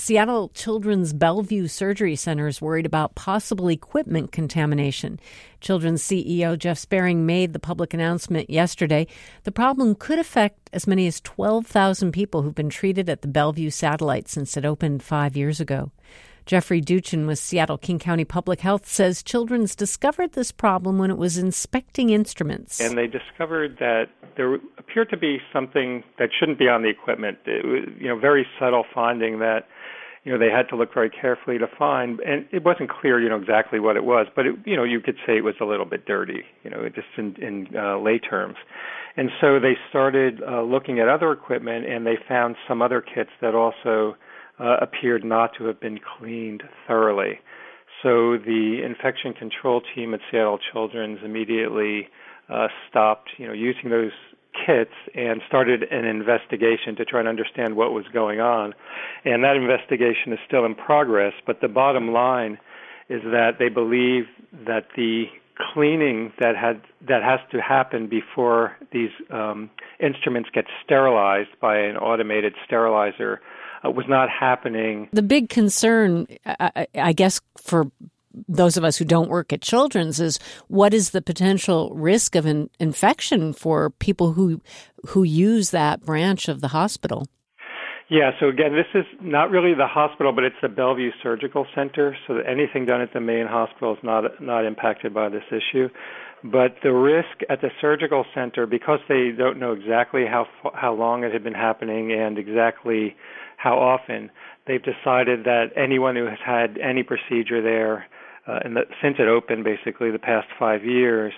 Seattle Children's Bellevue Surgery Center is worried about possible equipment contamination. Children's CEO Jeff Sparing made the public announcement yesterday. The problem could affect as many as 12,000 people who've been treated at the Bellevue satellite since it opened 5 years ago. Jeffrey Duchin with Seattle King County Public Health says Children's discovered this problem when it was inspecting instruments. And they discovered that there appeared to be something that shouldn't be on the equipment. It was, very subtle finding that, they had to look very carefully to find, and it wasn't clear, exactly what it was, but you could say it was a little bit dirty, just in lay terms. And so they started looking at other equipment, and they found some other kits that also appeared not to have been cleaned thoroughly. So the infection control team at Seattle Children's immediately stopped, using those kits and started an investigation to try and understand what was going on. And that investigation is still in progress, but the bottom line is that they believe that the cleaning that has to happen before these instruments get sterilized by an automated sterilizer was not happening. The big concern, I guess, for those of us who don't work at Children's is what is the potential risk of an infection for people who use that branch of the hospital? Yeah, so again, this is not really the hospital, but it's the Bellevue Surgical Center, so that anything done at the main hospital is not impacted by this issue. But the risk at the surgical center, because they don't know exactly how long it had been happening and exactly how often, they've decided that anyone who has had any procedure there, since it opened basically the past 5 years,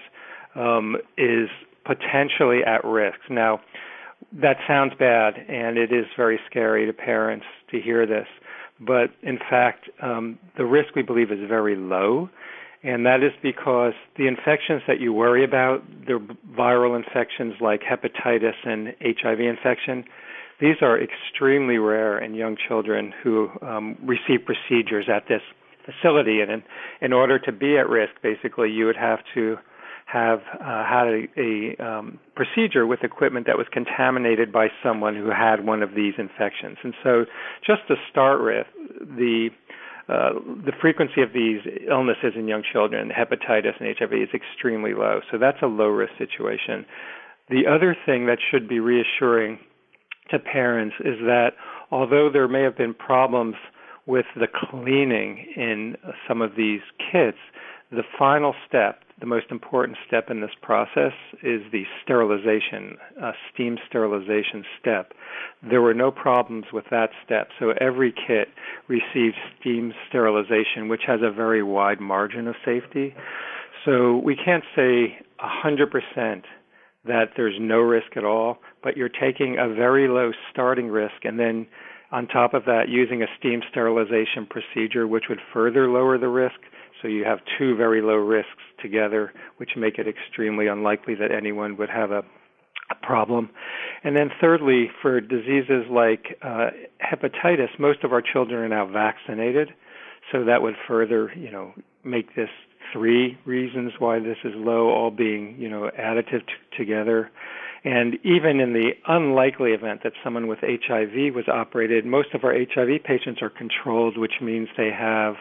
is potentially at risk. Now, that sounds bad, and it is very scary to parents to hear this. But in fact, the risk, we believe, is very low. And that is because the infections that you worry about, the viral infections like hepatitis and HIV infection, these are extremely rare in young children who receive procedures at this facility. And in order to be at risk, basically, you would have to have had a procedure with equipment that was contaminated by someone who had one of these infections. And so just to start with, the frequency of these illnesses in young children, hepatitis and HIV, is extremely low. So that's a low-risk situation. The other thing that should be reassuring to parents is that although there may have been problems with the cleaning in some of these kits, the final step, the most important step in this process, is the sterilization, steam sterilization step. There were no problems with that step, so every kit received steam sterilization, which has a very wide margin of safety. So we can't say 100% that there's no risk at all, but you're taking a very low starting risk, and then on top of that, using a steam sterilization procedure, which would further lower the risk. So you have two very low risks together, which make it extremely unlikely that anyone would have a problem. And then thirdly, for diseases like hepatitis, most of our children are now vaccinated. So that would further, make this three reasons why this is low, all being, additive together. And even in the unlikely event that someone with HIV was operated, most of our HIV patients are controlled, which means they have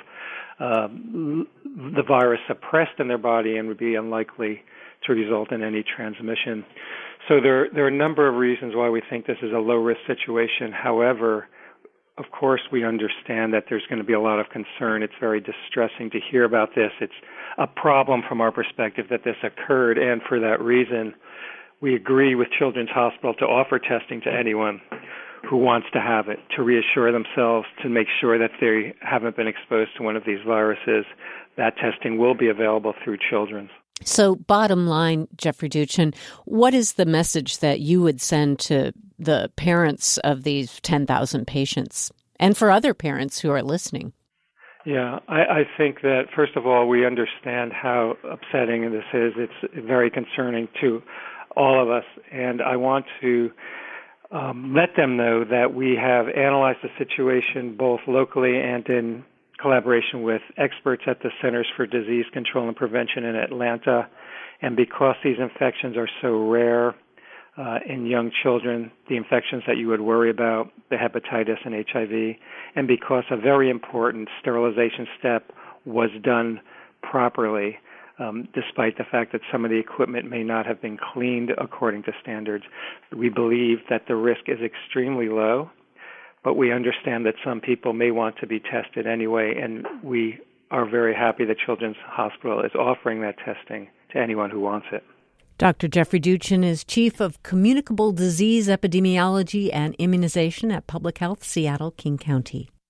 the virus suppressed in their body and would be unlikely to result in any transmission. So there are a number of reasons why we think this is a low-risk situation. However, of course, we understand that there's going to be a lot of concern. It's very distressing to hear about this. It's a problem from our perspective that this occurred, and for that reason, we agree with Children's Hospital to offer testing to anyone who wants to have it, to reassure themselves, to make sure that they haven't been exposed to one of these viruses. That testing will be available through Children's. So bottom line, Jeffrey Duchin, what is the message that you would send to the parents of these 10,000 patients and for other parents who are listening? Yeah, I think that, first of all, we understand how upsetting this is. It's very concerning to all of us, and I want to let them know that we have analyzed the situation both locally and in collaboration with experts at the Centers for Disease Control and Prevention in Atlanta. And because these infections are so rare, in young children, the infections that you would worry about, the hepatitis and HIV, and because a very important sterilization step was done properly, despite the fact that some of the equipment may not have been cleaned according to standards, we believe that the risk is extremely low, but we understand that some people may want to be tested anyway, and we are very happy that Children's Hospital is offering that testing to anyone who wants it. Dr. Jeffrey Duchin is Chief of Communicable Disease Epidemiology and Immunization at Public Health, Seattle-King County.